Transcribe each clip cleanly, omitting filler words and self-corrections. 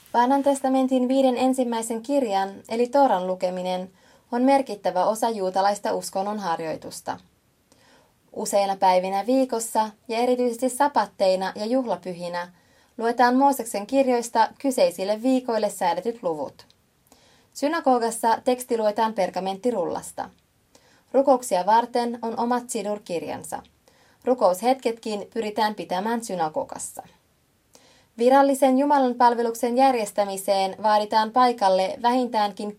Vanhan testamentin 5 ensimmäisen kirjan, eli Tooran lukeminen, on merkittävä osa juutalaista uskonnon harjoitusta. Useina päivinä viikossa ja erityisesti sapatteina ja juhlapyhinä luetaan Mooseksen kirjoista kyseisille viikoille säädetyt luvut. Synagogassa teksti luetaan pergamenttirullasta. Rukouksia varten on omat sidur-kirjansa. Rukoushetketkin pyritään pitämään synagogassa. Virallisen Jumalan palveluksen järjestämiseen vaaditaan paikalle vähintäänkin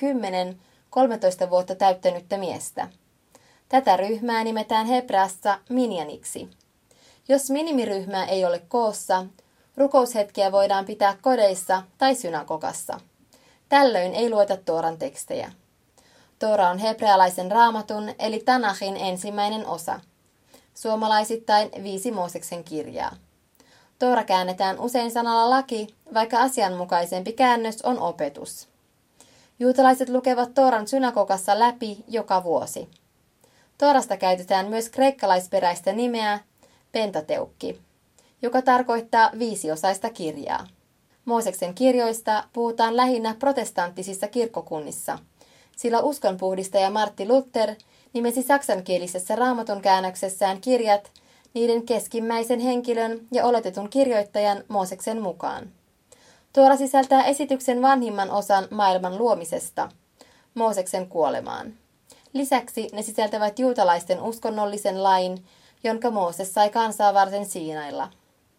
10-13 vuotta täyttänyttä miestä. Tätä ryhmää nimetään hebreassa minjaniksi. Jos minimiryhmä ei ole koossa, rukoushetkiä voidaan pitää kodeissa tai synagogassa. Tällöin ei lueta Tooran tekstejä. Toora on hebrealaisen raamatun eli Tanakhin ensimmäinen osa. Suomalaisittain 5 Mooseksen kirjaa. Toora käännetään usein sanalla laki, vaikka asianmukaisempi käännös on opetus. Juutalaiset lukevat Tooran synagogassa läpi joka vuosi. Toorasta käytetään myös kreikkalaisperäistä nimeä Pentateukki, joka tarkoittaa 5-osaista kirjaa. Mooseksen kirjoista puhutaan lähinnä protestanttisissa kirkkokunnissa, sillä uskonpuhdistaja Martti Luther nimesi saksankielisessä raamatun käännöksessään kirjat niiden keskimmäisen henkilön ja oletetun kirjoittajan Mooseksen mukaan. Toora sisältää esityksen vanhimman osan maailman luomisesta, Mooseksen kuolemaan. Lisäksi ne sisältävät juutalaisten uskonnollisen lain, jonka Mooses sai kansaa varten Siinailla.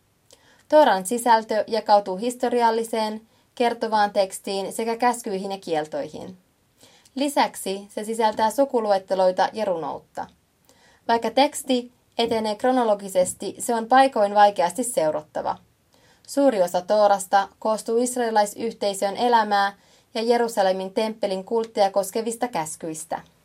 Tooran sisältö jakautuu historialliseen, kertovaan tekstiin sekä käskyihin ja kieltoihin. Lisäksi se sisältää sukuluetteloita ja runoutta. Vaikka teksti etenee kronologisesti, se on paikoin vaikeasti seurattava. Suuri osa Toorasta koostuu israelaisyhteisön elämää ja Jerusalemin temppelin kultteja koskevista käskyistä.